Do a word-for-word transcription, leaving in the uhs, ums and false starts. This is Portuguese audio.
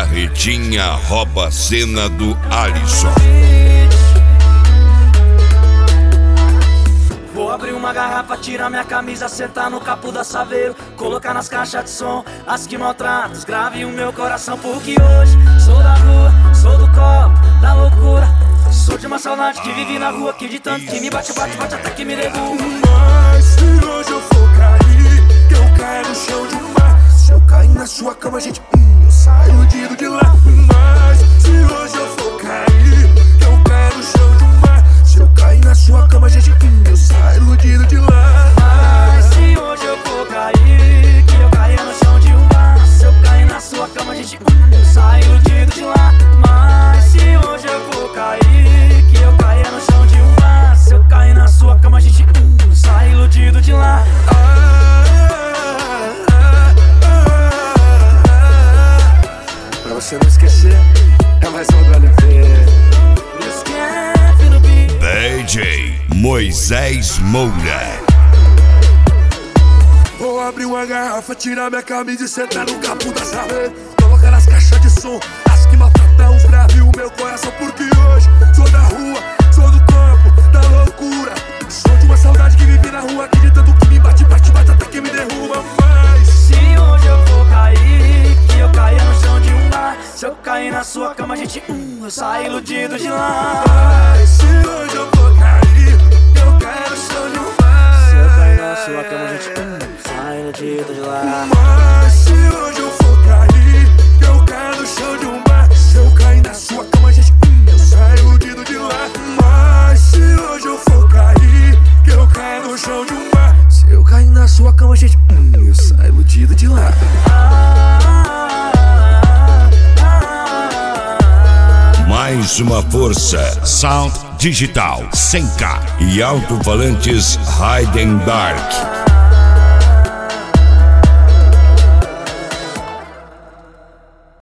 Carretinha rouba a cena do Alisson. Vou abrir uma garrafa, tirar minha camisa, sentar no capô da Saveiro, colocar nas caixas de som as que maltratam, grave o meu coração, porque hoje sou da rua, sou do copo, da loucura. Sou de uma saudade que vive na rua, que de tanto que me bate, bate, bate até que me derruba. Mas se hoje eu for cair, que eu caio no chão de um mar. Se eu cair na sua cama, gente, hum, eu saio iludido de lá. Mas se hoje eu for cair, que eu caio no chão de um mar. Se eu cair na sua cama, gente, hum, eu saio iludido de lá. Mas se hoje eu for cair, que eu caia no chão de um bar. Se eu cair na sua cama, gente, hum, eu saio iludido de lá. Mas se hoje eu for cair, que eu caia no chão de um bar. Se eu cair na sua cama, gente, hum, eu saio iludido de lá. Pra você não esquecer, é mais um do L P. D J Moisés Moura. Vou abrir uma garrafa, tirar minha camisa e sentar no capô da Saveiro, colocar nas caixas de som as que maltratam os graves o meu coração, porque hoje sou da rua, sou do campo, da loucura. Sou de uma saudade que vive na rua, que de tanto que me bate, bate, bate até que me derruba. Mas se hoje eu for cair, que eu caia no chão de um bar. Se eu cair na sua cama, gente, hum, eu saio iludido de lá. Mas se hoje eu for cair, que eu caia no chão de um bar. Se eu cair na sua cama, gente, hum, eu saio iludido de lá. Mas se hoje eu for cair, que eu caia no chão de um bar. Se eu cair na sua cama, gente, hum, eu saio iludido de lá. Mas se hoje eu for cair, que eu caia no chão de um bar. Se eu cair na sua cama, gente, hum, eu saio iludido de lá. Mais uma força. Sound Digital cem K e alto-falantes Hidden Dark.